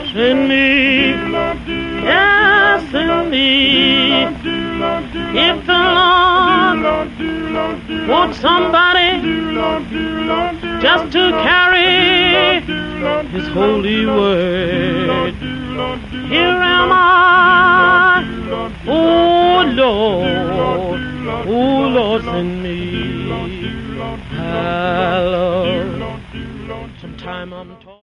Send me, yes, send me. If the Lord wants somebody just to carry His holy word, here am I, oh Lord, send me. Hello, sometime I'm talking.